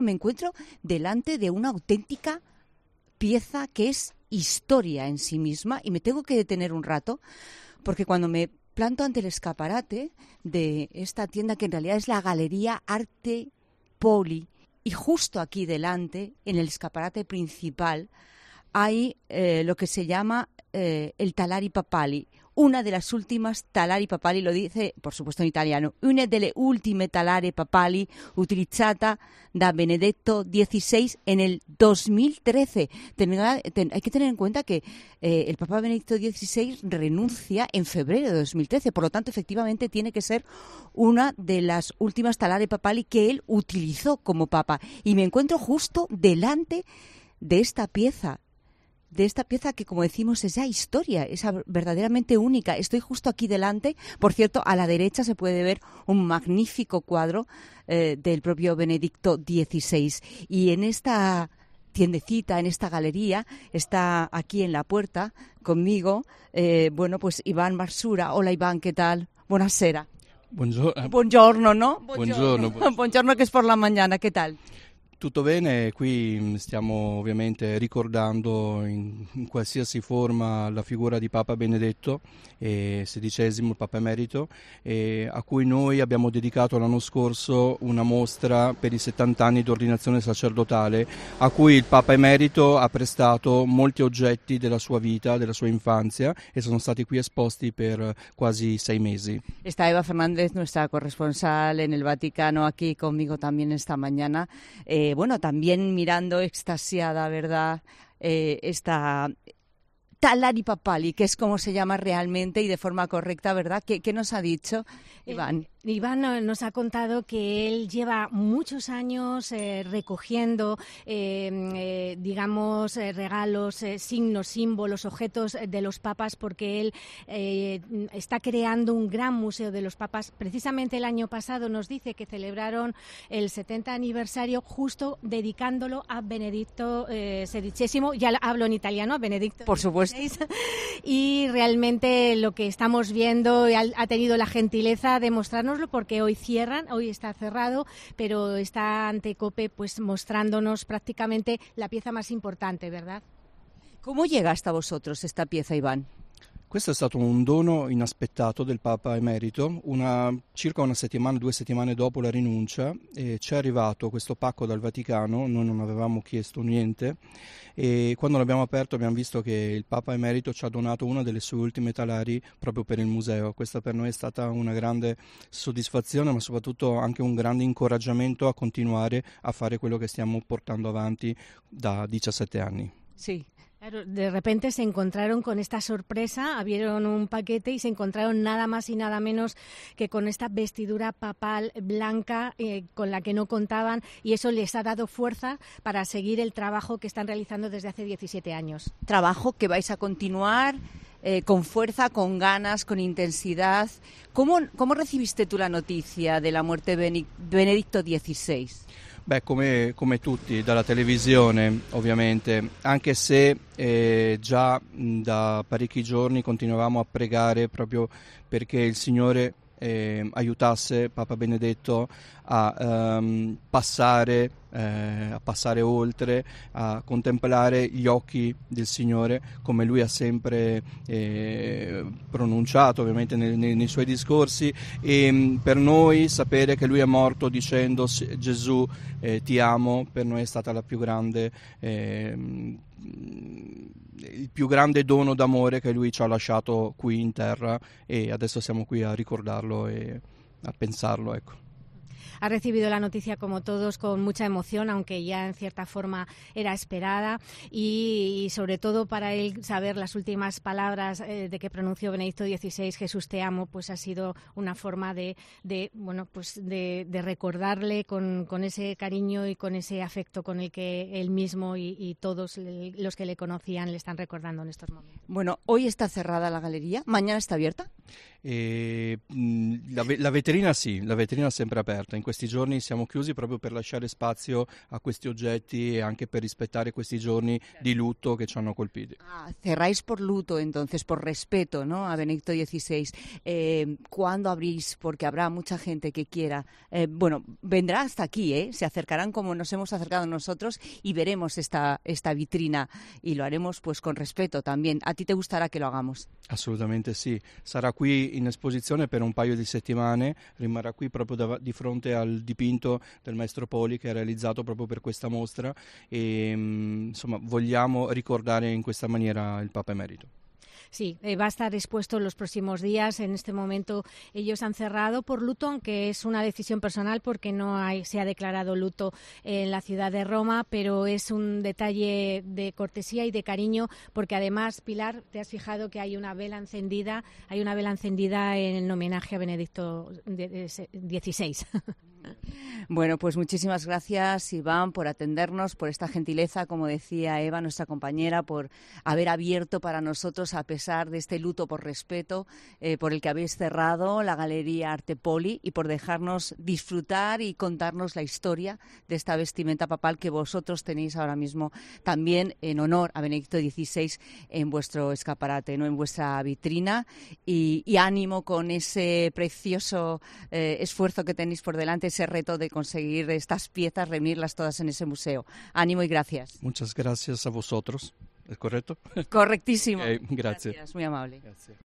Me encuentro delante de una auténtica pieza que es historia en sí misma y me tengo que detener un rato porque cuando me planto ante el escaparate de esta tienda que en realidad es la Galería Arte Poli y justo aquí delante, en el escaparate principal, hay lo que se llama el Talari Papali, una de las últimas Talari Papali, lo dice por supuesto en italiano, una delle ultime Talari Papali utilizzata da Benedetto XVI en el 2013. Hay que tener en cuenta que el Papa Benedicto XVI renuncia en febrero de 2013, por lo tanto efectivamente tiene que ser una de las últimas Talari Papali que él utilizó como Papa. Y me encuentro justo delante de esta pieza que, como decimos, es ya historia, es verdaderamente única. Estoy justo aquí delante. Por cierto, a la derecha se puede ver un magnífico cuadro del propio Benedicto XVI. Y en esta tiendecita, en esta galería, está aquí en la puerta conmigo, pues Iván Marsura. Hola Iván, ¿qué tal? Buonasera. Buongiorno, ¿no? Buongiorno. Buongiorno, che es por la mañana, ¿qué tal? Tutto bene, qui stiamo ovviamente ricordando in qualsiasi forma la figura di Papa Benedetto XVI, il Papa Emerito, a cui noi abbiamo dedicato l'anno scorso una mostra per i 70 anni di ordinazione sacerdotale, a cui il Papa Emerito ha prestato molti oggetti della sua vita, della sua infanzia, e sono stati qui esposti per quasi 6 mesi. Está Eva Fernández, nuestra corresponsal en el Vaticano, aquí conmigo también esta mañana. También mirando extasiada, ¿verdad? Esta Talari Papali, que es como se llama realmente y de forma correcta, ¿verdad? ¿Qué nos ha dicho Iván? Iván nos ha contado que él lleva muchos años recogiendo, regalos, signos, símbolos, objetos de los papas, porque él está creando un gran museo de los papas. Precisamente el año pasado nos dice que celebraron el 70 aniversario justo dedicándolo a Benedicto XVI. Ya hablo en italiano, a Benedicto. Por supuesto. Y realmente lo que estamos viendo ha tenido la gentileza de mostrarnoslo, porque hoy está cerrado, pero está ante COPE pues mostrándonos prácticamente la pieza más importante, ¿verdad? ¿Cómo llega hasta vosotros esta pieza, Iván? Questo è stato un dono inaspettato del Papa Emerito, circa 2 settimane dopo la rinuncia, ci è arrivato questo pacco dal Vaticano, noi non avevamo chiesto niente, e quando l'abbiamo aperto abbiamo visto che il Papa Emerito ci ha donato una delle sue ultime talari proprio per il museo. Questa per noi è stata una grande soddisfazione, ma soprattutto anche un grande incoraggiamento a continuare a fare quello che stiamo portando avanti da 17 anni. Sì. Claro, de repente se encontraron con esta sorpresa, abrieron un paquete y se encontraron nada más y nada menos que con esta vestidura papal blanca con la que no contaban, y eso les ha dado fuerza para seguir el trabajo que están realizando desde hace 17 años. Trabajo que vais a continuar con fuerza, con ganas, con intensidad. ¿Cómo recibiste tú la noticia de la muerte de Benedicto XVI? Beh, come tutti, dalla televisione ovviamente, anche se già da parecchi giorni continuavamo a pregare proprio perché il Signore aiutasse Papa Benedetto a passare oltre, a contemplare gli occhi del Signore, come lui ha sempre pronunciato ovviamente nei suoi discorsi, e per noi sapere che lui è morto dicendo Gesù ti amo, per noi è stata la più grande il più grande dono d'amore che lui ci ha lasciato qui in terra, e adesso siamo qui a ricordarlo e a pensarlo, ecco. Ha recibido la noticia, como todos, con mucha emoción, aunque ya en cierta forma era esperada, y sobre todo para él saber las últimas palabras de que pronunció Benedicto XVI, Jesús te amo, pues ha sido una forma de recordarle con ese cariño y con ese afecto con el que él mismo y todos los que le conocían le están recordando en estos momentos. Bueno, hoy está cerrada la galería, ¿mañana está abierta? La vetrina sì, la vetrina è sempre aperta. In questi giorni siamo chiusi proprio per lasciare spazio a questi oggetti e anche per rispettare questi giorni di lutto che ci hanno colpiti. Cerráis por luto, entonces, por respeto, ¿no?, a Benedicto XVI. ¿Cuándo abrís? Porque habrá mucha gente que quiera. Bueno, vendrá hasta aquí, se acercarán como nos hemos acercado nosotros y veremos esta vitrina y lo haremos pues con respeto también. ¿A ti te gustará que lo hagamos? Assolutamente sì, sarà qui in esposizione per un paio di settimane, rimarrà qui proprio di fronte al dipinto del maestro Poli che è realizzato proprio per questa mostra e insomma vogliamo ricordare in questa maniera il Papa Emerito. Sí, va a estar expuesto en los próximos días. En este momento ellos han cerrado por luto, aunque es una decisión personal porque se ha declarado luto en la ciudad de Roma, pero es un detalle de cortesía y de cariño porque además, Pilar, te has fijado que hay una vela encendida en homenaje a Benedicto XVI. Bueno, pues muchísimas gracias, Iván, por atendernos, por esta gentileza, como decía Eva, nuestra compañera, por haber abierto para nosotros, a pesar de este luto por respeto, por el que habéis cerrado la Galería Arte Poli y por dejarnos disfrutar y contarnos la historia de esta vestimenta papal que vosotros tenéis ahora mismo también en honor a Benedicto XVI en vuestro escaparate, ¿no?, en vuestra vitrina. Y ánimo con ese precioso esfuerzo que tenéis por delante, ese reto de conseguir estas piezas, reunirlas todas en ese museo. Ánimo y gracias. Muchas gracias a vosotros. ¿Es correcto? Correctísimo. Gracias. Muy amable. Grazie.